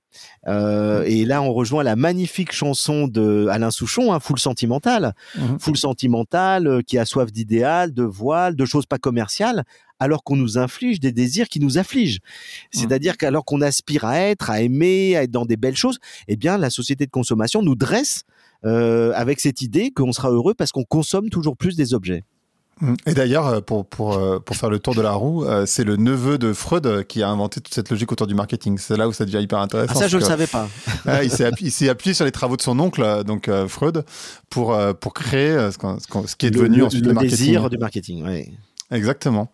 Et là, on rejoint la magnifique chanson de Alain Souchon, Foule sentimentale. Foule sentimentale qui a soif d'idéal, de voile, de choses pas commerciales, alors qu'on nous inflige des désirs qui nous affligent. C'est-à-dire qu'alors qu'on aspire à aimer, à être dans des belles choses, eh bien, la société de consommation nous dresse avec cette idée qu'on sera heureux parce qu'on consomme toujours plus des objets. Et d'ailleurs, pour faire le tour de la roue, c'est le neveu de Freud qui a inventé toute cette logique autour du marketing. C'est là où ça devient hyper intéressant. Ah, ça, je ne le savais pas. Il s'est appuyé sur les travaux de son oncle, donc Freud, pour créer ce qui est devenu ensuite le marketing. Le désir du marketing, oui. Exactement.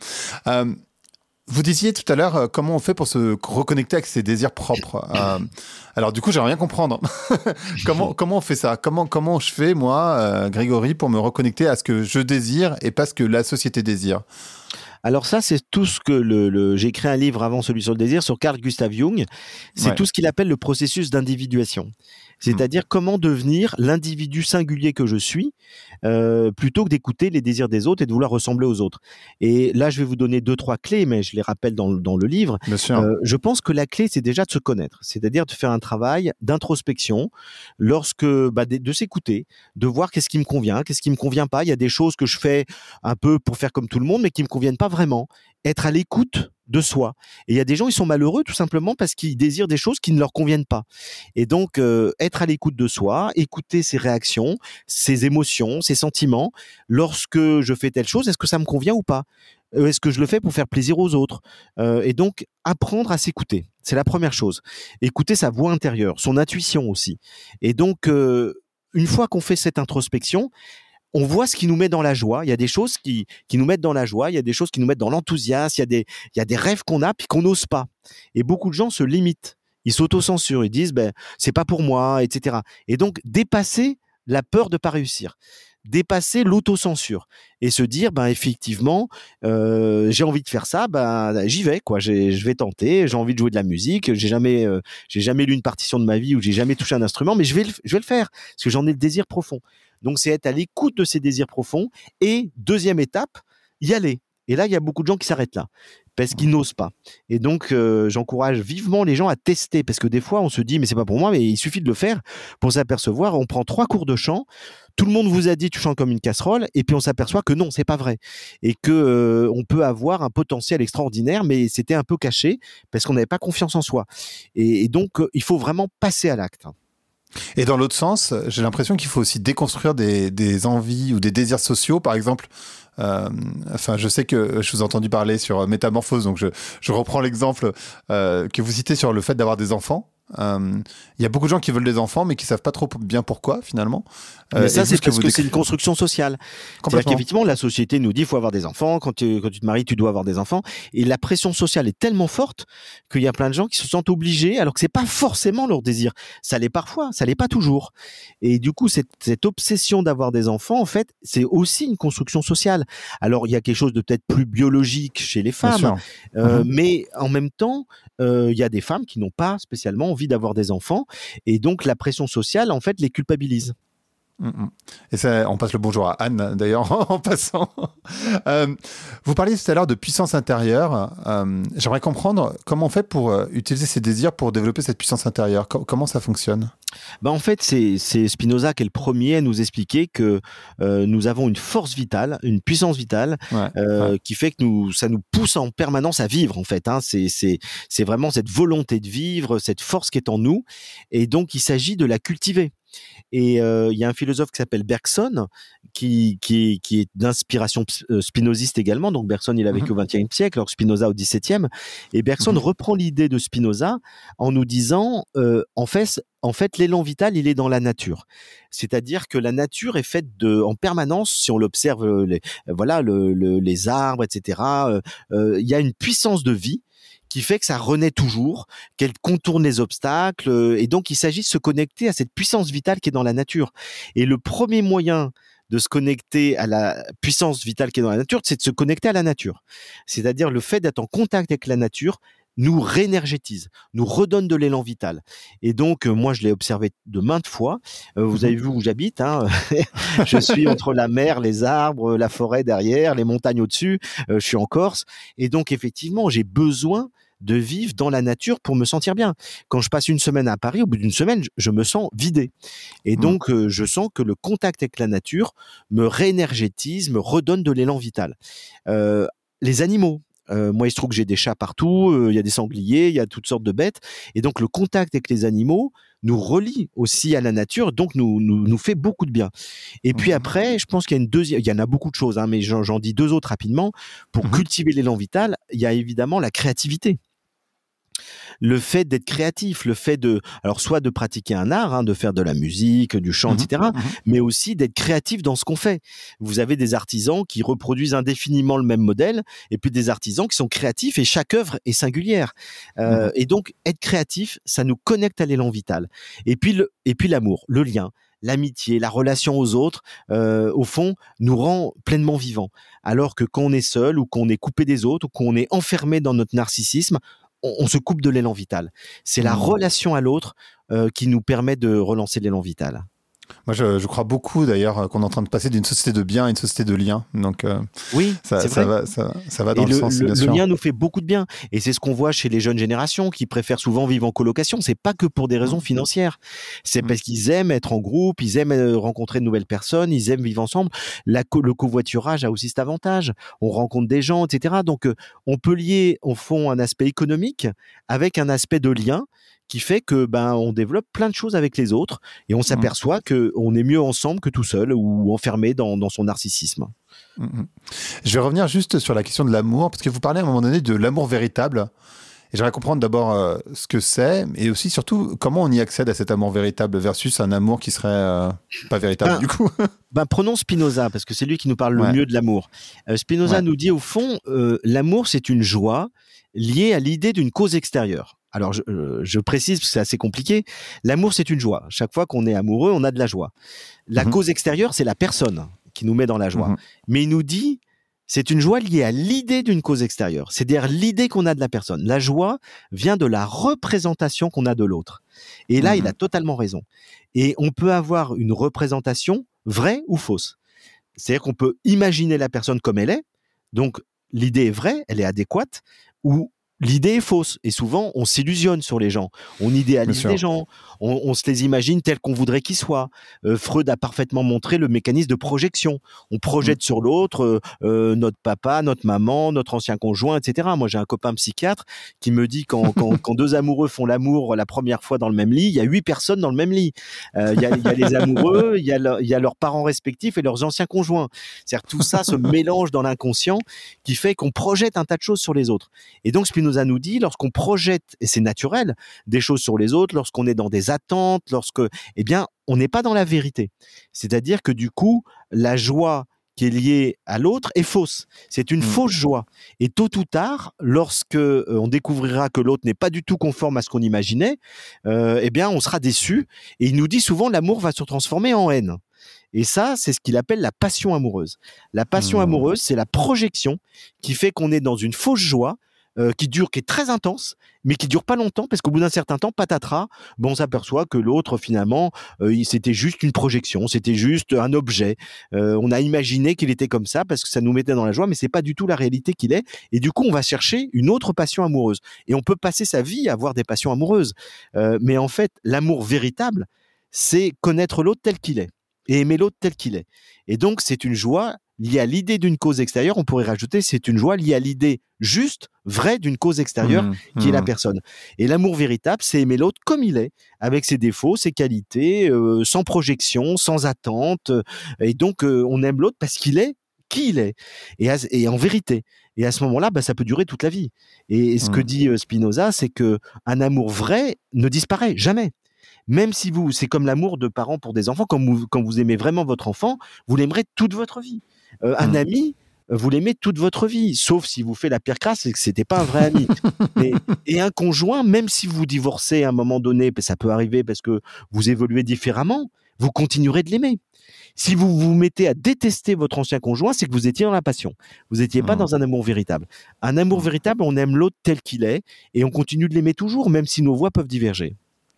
Vous disiez tout à l'heure comment on fait pour se reconnecter avec ses désirs propres. Alors du coup, j'aimerais bien comprendre comment on fait ça. Comment je fais moi, Grégory, pour me reconnecter à ce que je désire et pas ce que la société désire. Alors ça, c'est tout ce que j'ai écrit un livre avant celui sur le désir sur Carl Gustav Jung. C'est tout ce qu'il appelle le processus d'individuation. C'est-à-dire comment devenir l'individu singulier que je suis, plutôt que d'écouter les désirs des autres et de vouloir ressembler aux autres. Et là, je vais vous donner 2-3 clés, mais je les rappelle dans le livre. Bien sûr. Je pense que la clé, c'est déjà de se connaître. C'est-à-dire de faire un travail d'introspection, de s'écouter, de voir qu'est-ce qui me convient, qu'est-ce qui me convient pas. Il y a des choses que je fais un peu pour faire comme tout le monde, mais qui me conviennent pas vraiment. Être à l'écoute de soi. Et il y a des gens, ils sont malheureux tout simplement parce qu'ils désirent des choses qui ne leur conviennent pas. Et donc, être à l'écoute de soi, écouter ses réactions, ses émotions, ses sentiments. Lorsque je fais telle chose, est-ce que ça me convient ou pas ? est-ce que je le fais pour faire plaisir aux autres? Et donc apprendre à s'écouter, c'est la première chose. Écouter sa voix intérieure, son intuition aussi. Et donc une fois qu'on fait cette introspection, on voit ce qui nous met dans la joie. Il y a des choses qui nous mettent dans la joie, il y a des choses qui nous mettent dans l'enthousiasme, il y a des rêves qu'on a puis qu'on n'ose pas. Et beaucoup de gens se limitent. Ils s'autocensurent, ils disent c'est pas pour moi, etc. Et donc dépasser la peur de pas réussir, dépasser l'autocensure et se dire effectivement j'ai envie de faire ça, j'y vais quoi, je vais tenter, j'ai envie de jouer de la musique, j'ai jamais lu une partition de ma vie ou j'ai jamais touché un instrument, mais je vais le faire parce que j'en ai le désir profond. Donc c'est être à l'écoute de ces désirs profonds et deuxième étape, y aller. Et là il y a beaucoup de gens qui s'arrêtent là parce qu'ils n'osent pas. Et donc j'encourage vivement les gens à tester parce que des fois on se dit mais c'est pas pour moi, mais il suffit de le faire pour s'apercevoir. On prend 3 cours de chant, tout le monde vous a dit tu chantes comme une casserole et puis on s'aperçoit que non, c'est pas vrai et que on peut avoir un potentiel extraordinaire mais c'était un peu caché parce qu'on n'avait pas confiance en soi. Et donc il faut vraiment passer à l'acte. Et dans l'autre sens, j'ai l'impression qu'il faut aussi déconstruire des envies ou des désirs sociaux. Par exemple, je sais que je vous ai entendu parler sur Métamorphose, donc je reprends l'exemple que vous citez sur le fait d'avoir des enfants. Il y a beaucoup de gens qui veulent des enfants, mais qui savent pas trop bien pourquoi, finalement. Mais ça, c'est parce que c'est une construction sociale. C'est-à-dire qu'effectivement, la société nous dit il faut avoir des enfants, quand tu te maries, tu dois avoir des enfants. Et la pression sociale est tellement forte qu'il y a plein de gens qui se sentent obligés, alors que c'est pas forcément leur désir. Ça l'est parfois, ça l'est pas toujours. Et du coup, cette obsession d'avoir des enfants, en fait, c'est aussi une construction sociale. Alors, il y a quelque chose de peut-être plus biologique chez les femmes, mais en même temps, il y a des femmes qui n'ont pas spécialement envie d'avoir des enfants. Et donc, la pression sociale, en fait, les culpabilise. Et ça, on passe le bonjour à Anne, d'ailleurs, en passant. Vous parliez tout à l'heure de puissance intérieure. J'aimerais comprendre comment on fait pour utiliser ces désirs pour développer cette puissance intérieure. Comment ça fonctionne ? En fait, c'est Spinoza qui est le premier à nous expliquer que nous avons une force vitale, une puissance vitale, qui fait que ça nous pousse en permanence à vivre. En fait, c'est vraiment cette volonté de vivre, cette force qui est en nous, et donc il s'agit de la cultiver. Et il y a un philosophe qui s'appelle Bergson, qui est d'inspiration spinoziste également. Donc Bergson, il a vécu au XXe siècle, alors Spinoza au XVIIe. Et Bergson reprend l'idée de Spinoza en nous disant, en fait, l'élan vital, il est dans la nature. C'est-à-dire que la nature est faite en permanence, si on l'observe, les arbres, etc. Il y a une puissance de vie qui fait que ça renaît toujours, qu'elle contourne les obstacles, et donc il s'agit de se connecter à cette puissance vitale qui est dans la nature. Et le premier moyen de se connecter à la puissance vitale qui est dans la nature, c'est de se connecter à la nature. C'est-à-dire le fait d'être en contact avec la nature nous réénergétise, nous redonne de l'élan vital. Et donc, moi, je l'ai observé de maintes fois. Vous avez vu où j'habite, je suis entre la mer, les arbres, la forêt derrière, les montagnes au-dessus. Je suis en Corse. Et donc, effectivement, j'ai besoin de vivre dans la nature pour me sentir bien. Quand je passe une semaine à Paris, au bout d'une semaine, je me sens vidé. Et donc, je sens que le contact avec la nature me réénergétise, me redonne de l'élan vital. Les animaux. Moi, il se trouve que j'ai des chats partout, il y a des sangliers, il y a toutes sortes de bêtes. Et donc, le contact avec les animaux nous relie aussi à la nature, donc nous fait beaucoup de bien. Et puis après, je pense qu'il y a il y en a beaucoup de choses, mais j'en dis 2 autres rapidement. Pour cultiver l'élan vital, il y a évidemment la créativité. Le fait d'être créatif, le fait soit de pratiquer un art, de faire de la musique, du chant, etc., mais aussi d'être créatif dans ce qu'on fait. Vous avez des artisans qui reproduisent indéfiniment le même modèle, et puis des artisans qui sont créatifs, et chaque œuvre est singulière. Et donc, être créatif, ça nous connecte à l'élan vital. Et puis l'amour, le lien, l'amitié, la relation aux autres, au fond, nous rend pleinement vivants. Alors que quand on est seul, ou qu'on est coupé des autres, ou qu'on est enfermé dans notre narcissisme, on se coupe de l'élan vital. C'est la relation à l'autre qui nous permet de relancer l'élan vital. Moi, je crois beaucoup d'ailleurs qu'on est en train de passer d'une société de biens à une société de liens. Donc, oui, ça va dans le sens. Le lien nous fait beaucoup de bien. Et c'est ce qu'on voit chez les jeunes générations qui préfèrent souvent vivre en colocation. C'est pas que pour des raisons financières. C'est parce qu'ils aiment être en groupe, ils aiment rencontrer de nouvelles personnes, ils aiment vivre ensemble. Le covoiturage a aussi cet avantage. On rencontre des gens, etc. Donc, on peut lier au fond un aspect économique avec un aspect de lien qui fait que on développe plein de choses avec les autres et on s'aperçoit que on est mieux ensemble que tout seul ou enfermé dans son narcissisme. Je vais revenir juste sur la question de l'amour, parce que vous parlez à un moment donné de l'amour véritable. Et j'aimerais comprendre d'abord ce que c'est, et aussi surtout comment on y accède à cet amour véritable versus un amour qui serait pas véritable du coup. Prenons Spinoza, parce que c'est lui qui nous parle le mieux de l'amour. Spinoza nous dit au fond, l'amour c'est une joie liée à l'idée d'une cause extérieure. Alors je précise parce que c'est assez compliqué. L'amour c'est une joie. Chaque fois qu'on est amoureux, on a de la joie. La cause extérieure, c'est la personne qui nous met dans la joie. Mais il nous dit, c'est une joie liée à l'idée d'une cause extérieure. C'est-à-dire l'idée qu'on a de la personne. La joie vient de la représentation qu'on a de l'autre. Et là, il a totalement raison. Et on peut avoir une représentation vraie ou fausse. C'est-à-dire qu'on peut imaginer la personne comme elle est. Donc, l'idée est vraie, elle est adéquate, ou l'idée est fausse. Et souvent, on s'illusionne sur les gens. On idéalise les gens. On se les imagine tels qu'on voudrait qu'ils soient. Freud a parfaitement montré le mécanisme de projection. On projette sur l'autre notre papa, notre maman, notre ancien conjoint, etc. Moi, j'ai un copain psychiatre qui me dit quand deux amoureux font l'amour la première fois dans le même lit, il y a 8 personnes dans le même lit. Il y a les amoureux, il y a leurs parents respectifs et leurs anciens conjoints. C'est-à-dire tout ça se mélange dans l'inconscient qui fait qu'on projette un tas de choses sur les autres. Et donc, Spinoza nous dit, lorsqu'on projette, et c'est naturel, des choses sur les autres, lorsqu'on est dans des attentes, on n'est pas dans la vérité. C'est-à-dire que du coup, la joie qui est liée à l'autre est fausse. C'est une fausse joie. Et tôt ou tard, lorsque on découvrira que l'autre n'est pas du tout conforme à ce qu'on imaginait, on sera déçu. Et il nous dit souvent, l'amour va se transformer en haine. Et ça, c'est ce qu'il appelle la passion amoureuse. La passion amoureuse, c'est la projection qui fait qu'on est dans une fausse joie, qui est très intense, mais qui dure pas longtemps, parce qu'au bout d'un certain temps, patatras, on s'aperçoit que l'autre, finalement, c'était juste une projection, c'était juste un objet. On a imaginé qu'il était comme ça, parce que ça nous mettait dans la joie, mais c'est pas du tout la réalité qu'il est. Et du coup, on va chercher une autre passion amoureuse. Et on peut passer sa vie à avoir des passions amoureuses. Mais en fait, l'amour véritable, c'est connaître l'autre tel qu'il est, et aimer l'autre tel qu'il est. Et donc, c'est une joie liée à l'idée d'une cause extérieure. On pourrait rajouter, c'est une joie liée à l'idée juste, vraie d'une cause extérieure qui est la personne. Et l'amour véritable, c'est aimer l'autre comme il est, avec ses défauts, ses qualités, sans projection, sans attente. Et donc, on aime l'autre parce qu'il est qui il est. Et en vérité. Et à ce moment-là, ça peut durer toute la vie. Et ce que dit Spinoza, c'est que un amour vrai ne disparaît jamais. Même si c'est comme l'amour de parents pour des enfants, quand vous aimez vraiment votre enfant, vous l'aimerez toute votre vie. Un ami, vous l'aimez toute votre vie, sauf si vous fait la pire crasse et que c'était pas un vrai ami. Et un conjoint, même si vous divorcez à un moment donné, ça peut arriver parce que vous évoluez différemment, vous continuerez de l'aimer. Si vous vous mettez à détester votre ancien conjoint, c'est que vous étiez dans la passion. Vous n'étiez pas dans un amour véritable. Un amour véritable, on aime l'autre tel qu'il est et on continue de l'aimer toujours, même si nos voies peuvent diverger.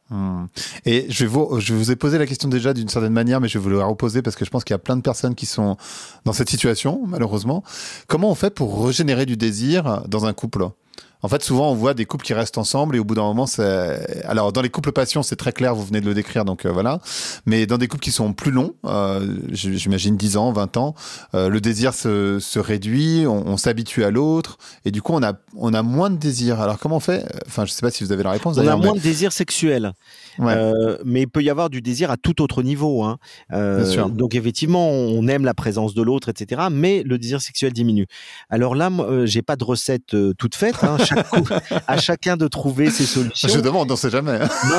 Et je vous ai posé la question déjà d'une certaine manière, mais je vais vous la reposer parce que je pense qu'il y a plein de personnes qui sont dans cette situation, malheureusement. Comment on fait pour régénérer du désir dans un couple ? En fait, souvent, on voit des couples qui restent ensemble et au bout d'un moment, alors dans les couples passion, c'est très clair, vous venez de le décrire, donc voilà. Mais dans des couples qui sont plus longs, j'imagine 10 ans, 20 ans, le désir se réduit, on s'habitue à l'autre et du coup, on a moins de désir. Alors comment on fait ? Enfin, je sais pas si vous avez la réponse. On a moins de désir sexuel. Mais il peut y avoir du désir à tout autre niveau. Bien sûr. Donc effectivement, on aime la présence de l'autre, etc. Mais le désir sexuel diminue. Alors là, j'ai pas de recette toute faite. À chacun de trouver ses solutions. Je demande, on sait jamais.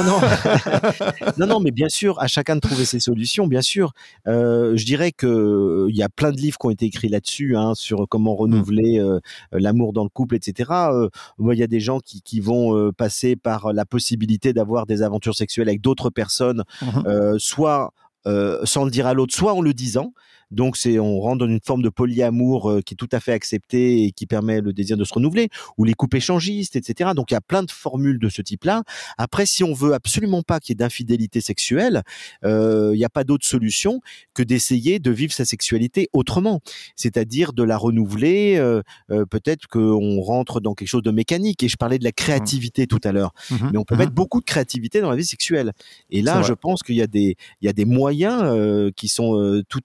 Non, mais bien sûr, à chacun de trouver ses solutions, bien sûr. Je dirais que il y a plein de livres qui ont été écrits là-dessus, sur comment renouveler l'amour dans le couple, etc. Il y a des gens qui vont passer par la possibilité d'avoir des aventures sexuelles avec d'autres personnes, soit sans le dire à l'autre, soit en le disant. Donc on rentre dans une forme de polyamour qui est tout à fait acceptée et qui permet le désir de se renouveler, ou les couples échangistes, etc. Donc il y a plein de formules de ce type-là. Après, si on veut absolument pas qu'il y ait d'infidélité sexuelle, il n'y a pas d'autre solution que d'essayer de vivre sa sexualité autrement, c'est-à-dire de la renouveler. Peut-être qu'on rentre dans quelque chose de mécanique, et je parlais de la créativité tout à l'heure, mais on peut mettre beaucoup de créativité dans la vie sexuelle. Et là, je pense qu'il y a des moyens qui sont tout à fait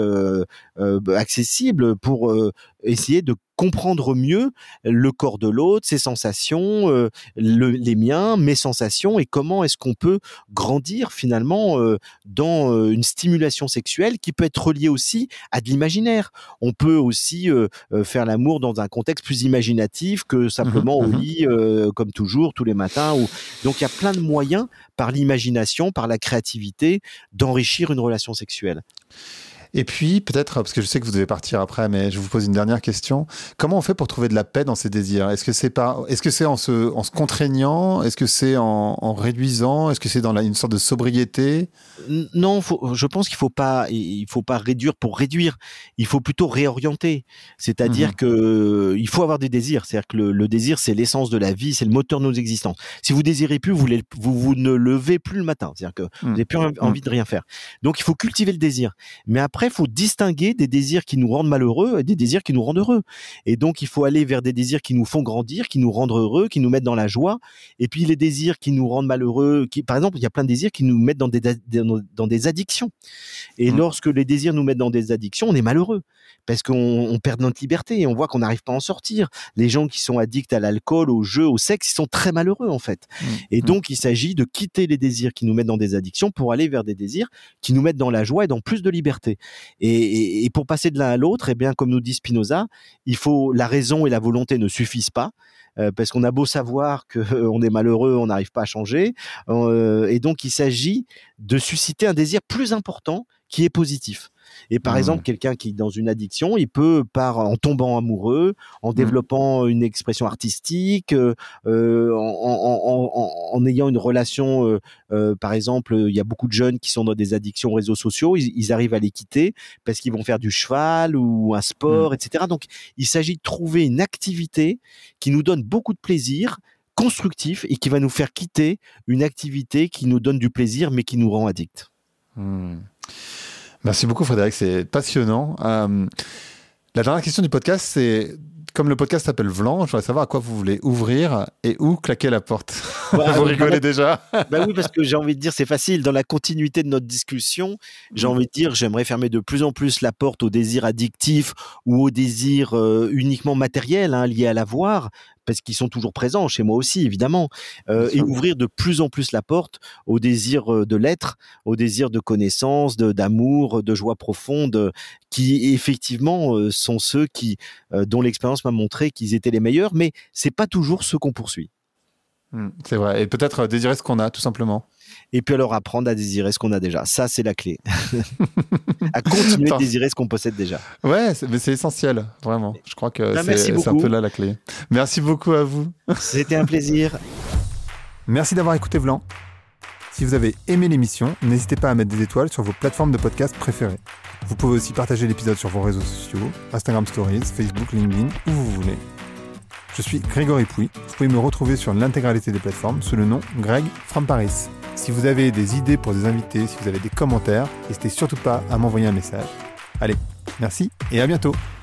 accessible pour essayer de comprendre mieux le corps de l'autre, ses sensations, les miens, mes sensations, et comment est-ce qu'on peut grandir finalement dans une stimulation sexuelle qui peut être reliée aussi à de l'imaginaire. On peut aussi faire l'amour dans un contexte plus imaginatif que simplement au lit, comme toujours, tous les matins. Donc il y a plein de moyens, par l'imagination, par la créativité, d'enrichir une relation sexuelle. Et puis, peut-être, parce que je sais que vous devez partir après, mais je vous pose une dernière question. Comment on fait pour trouver de la paix dans ses désirs ? Est-ce que c'est en se contraignant ? Est-ce que c'est en réduisant ? Est-ce que c'est dans une sorte de sobriété ? Non, je pense qu'il faut pas réduire pour réduire. Il faut plutôt réorienter. C'est-à-dire que il faut avoir des désirs. C'est-à-dire que le désir, c'est l'essence de la vie, c'est le moteur de nos existences. Si vous désirez plus, vous ne levez plus le matin. C'est-à-dire que vous n'avez plus envie de rien faire. Donc, il faut cultiver le désir. Mais après, il faut distinguer des désirs qui nous rendent malheureux et des désirs qui nous rendent heureux. Et donc, il faut aller vers des désirs qui nous font grandir, qui nous rendent heureux, qui nous mettent dans la joie. Et puis, les désirs qui nous rendent malheureux, par exemple, il y a plein de désirs qui nous mettent dans des addictions. Et lorsque les désirs nous mettent dans des addictions, on est malheureux parce qu'on perd notre liberté et on voit qu'on n'arrive pas à en sortir. Les gens qui sont addicts à l'alcool, au jeu, au sexe, ils sont très malheureux en fait. Et donc, il s'agit de quitter les désirs qui nous mettent dans des addictions pour aller vers des désirs qui nous mettent dans la joie et dans plus de liberté. Et pour passer de l'un à l'autre, eh bien, comme nous dit Spinoza, la raison et la volonté ne suffisent pas. Parce qu'on a beau savoir qu'on est malheureux, on n'arrive pas à changer. Et donc, il s'agit de susciter un désir plus important qui est positif. Et par exemple, quelqu'un qui est dans une addiction, il peut, en tombant amoureux, en développant une expression artistique, en ayant une relation, par exemple, il y a beaucoup de jeunes qui sont dans des addictions aux réseaux sociaux, ils arrivent à les quitter parce qu'ils vont faire du cheval ou un sport, etc. Donc, il s'agit de trouver une activité qui nous donne beaucoup de plaisir, constructif, et qui va nous faire quitter une activité qui nous donne du plaisir mais qui nous rend addicts. Merci beaucoup Frédéric, c'est passionnant. La dernière question du podcast, c'est, comme le podcast s'appelle Vlan, je voudrais savoir à quoi vous voulez ouvrir et où claquer la porte. Vous rigolez déjà. Oui, parce que j'ai envie de dire, c'est facile. Dans la continuité de notre discussion, j'ai envie de dire, j'aimerais fermer de plus en plus la porte aux désirs addictifs ou aux désirs uniquement matériels, liés à l'avoir, parce qu'ils sont toujours présents chez moi aussi, évidemment, et ouvrir de plus en plus la porte au désir de l'être, au désir de connaissance, d'amour, de joie profonde, qui effectivement sont ceux dont l'expérience m'a montré qu'ils étaient les meilleurs, mais c'est pas toujours ceux qu'on poursuit. C'est vrai, et peut-être désirer ce qu'on a, tout simplement. Et puis alors apprendre à désirer ce qu'on a déjà, ça c'est la clé. À continuer de désirer ce qu'on possède déjà. Ouais, mais c'est essentiel, vraiment. Je crois que c'est un peu là la clé. Merci beaucoup à vous. C'était un plaisir. Merci d'avoir écouté Vlan. Si vous avez aimé l'émission, n'hésitez pas à mettre des étoiles sur vos plateformes de podcast préférées. Vous pouvez aussi partager l'épisode sur vos réseaux sociaux, Instagram Stories, Facebook, LinkedIn, où vous voulez. Je suis Grégory Pouy. Vous pouvez me retrouver sur l'intégralité des plateformes sous le nom Greg from Paris. Si vous avez des idées pour des invités, si vous avez des commentaires, n'hésitez surtout pas à m'envoyer un message. Allez, merci et à bientôt.